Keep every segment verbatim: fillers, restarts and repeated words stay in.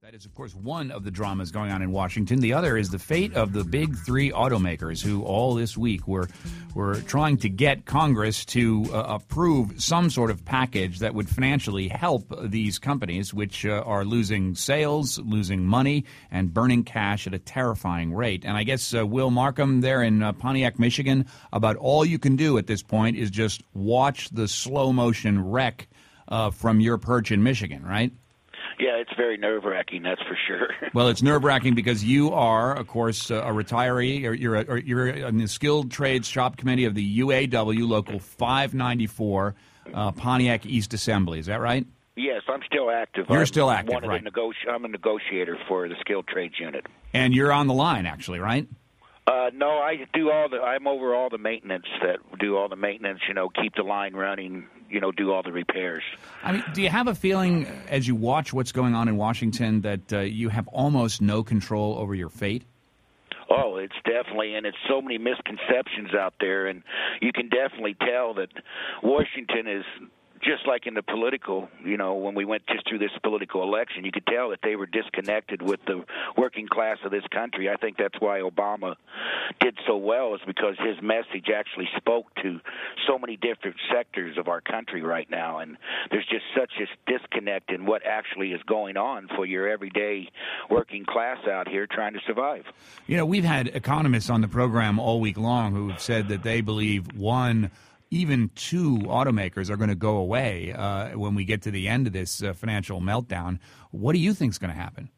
That is, of course, one of the dramas going on in Washington. The other is the fate of the big three automakers who all this week were were trying to get Congress to uh, approve some sort of package that would financially help these companies, which uh, are losing sales, losing money, and burning cash at a terrifying rate. And I guess, uh, Will Markham there in uh, Pontiac, Michigan, about all you can do at this point is just watch the slow-motion wreck uh, from your perch in Michigan, right? Yeah, it's very nerve-wracking, that's for sure. Well, it's nerve-wracking because you are, of course, uh, a retiree. Or you're, a, or you're in the Skilled Trades Shop Committee of the U A W, Local five ninety-four, uh, Pontiac East Assembly. Is that right? Yes, I'm still active. You're I'm still active, one of right. the negoti- I'm a negotiator for the Skilled Trades Unit. And you're on the line, actually, right? Uh, no, I do all the. I'm over all the maintenance that do all the maintenance. You know, keep the line running. You know, do all the repairs. I mean, do you have a feeling as you watch what's going on in Washington that uh, you have almost no control over your fate? Oh, it's definitely, and it's so many misconceptions out there, and you can definitely tell that Washington is. Just like in the political, you know, when we went just through this political election, you could tell that they were disconnected with the working class of this country. I think that's why Obama did so well, is because his message actually spoke to so many different sectors of our country right now. And there's just such a disconnect in what actually is going on for your everyday working class out here trying to survive. You know, we've had economists on the program all week long who have said that they believe one even two automakers are going to go away uh, when we get to the end of this uh, financial meltdown. What do you think is going to happen?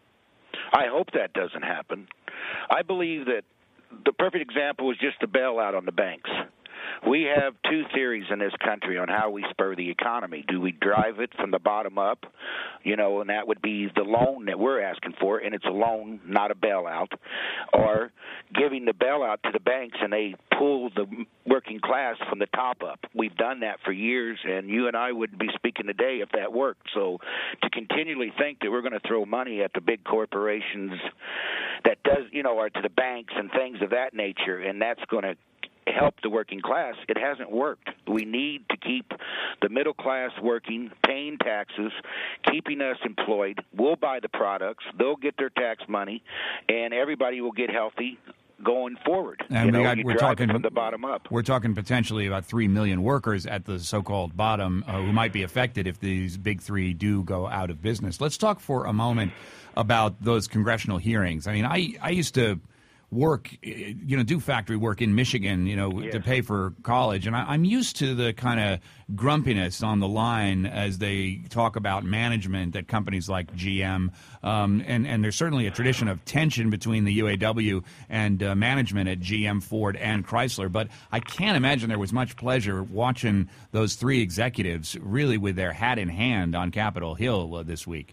I hope that doesn't happen. I believe that the perfect example is just the bailout on the banks. We have two theories in this country on how we spur the economy. Do we drive it from the bottom up, you know, and that would be the loan that we're asking for, and it's a loan, not a bailout, or giving the bailout to the banks and they pull the working class from the top up. We've done that for years, and you and I wouldn't be speaking today if that worked. So to continually think that we're going to throw money at the big corporations that does, you know, or to the banks and things of that nature, and that's going to help the working class, it hasn't worked. We need to keep the middle class working, paying taxes, keeping us employed. We'll buy the products, they'll get their tax money, and everybody will get healthy going forward. And you we know, got, you we're drive talking it from the bottom up. We're talking potentially about three million workers at the so-called bottom uh, who might be affected if these big three do go out of business. Let's talk for a moment about those congressional hearings. I mean, I, I used to work, you know, do factory work in Michigan, you know, yes. to pay for college. And I, I'm used to the kind of grumpiness on the line as they talk about management at companies like G M. Um, and, and there's certainly a tradition of tension between the U A W and uh, management at G M, Ford, and Chrysler. But I can't imagine there was much pleasure watching those three executives really with their hat in hand on Capitol Hill uh, this week.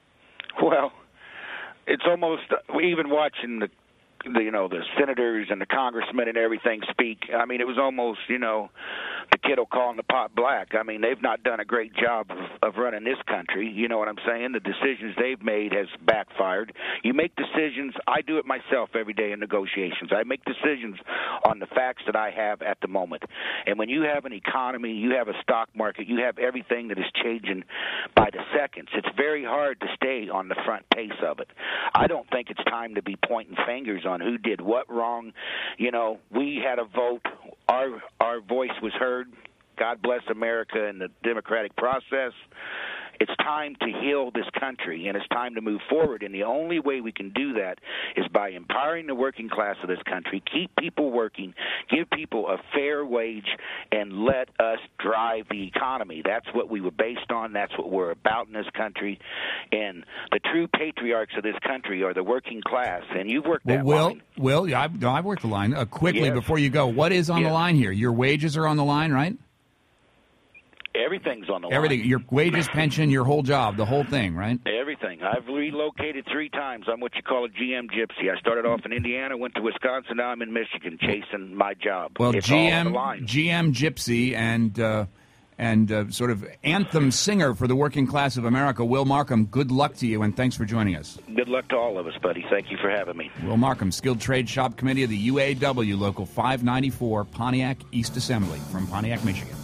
Well, it's almost, even watching the The, you know, the senators and the congressmen and everything speak. I mean, it was almost, you know, the kettle calling the pot black. I mean, they've not done a great job of, of running this country. You know what I'm saying? The decisions they've made has backfired. You make decisions. I do it myself every day in negotiations. I make decisions on the facts that I have at the moment. And when you have an economy, you have a stock market, you have everything that is changing by the seconds, it's very hard to stay on the front pace of it. I don't think it's time to be pointing fingers on who did what wrong. You know, we had a vote. Our our voice was heard. God bless America and the democratic process. It's time to heal this country, and it's time to move forward. And the only way we can do that is by empowering the working class of this country, keep people working, give people a fair wage, and let us drive the economy. That's what we were based on. That's what we're about in this country. And the true patriarchs of this country are the working class. And you've worked that well, line. Well, yeah, I've, no, I've worked the line. Uh, quickly, Yes. before you go, what is on Yes. the line here? Your wages are on the line, right? Everything's on the Everything, line. your wages, pension, your whole job, the whole thing, right? Everything. I've relocated three times. I'm what you call a G M gypsy. I started off in Indiana, went to Wisconsin, now I'm in Michigan chasing my job. Well, it's G M, all on the line. G M gypsy and uh, and uh, sort of anthem singer for the working class of America, Will Markham, good luck to you, and thanks for joining us. Good luck to all of us, buddy. Thank you for having me. Will Markham, Skilled Trade Shop Committee of the U A W, Local five ninety-four, Pontiac East Assembly from Pontiac, Michigan.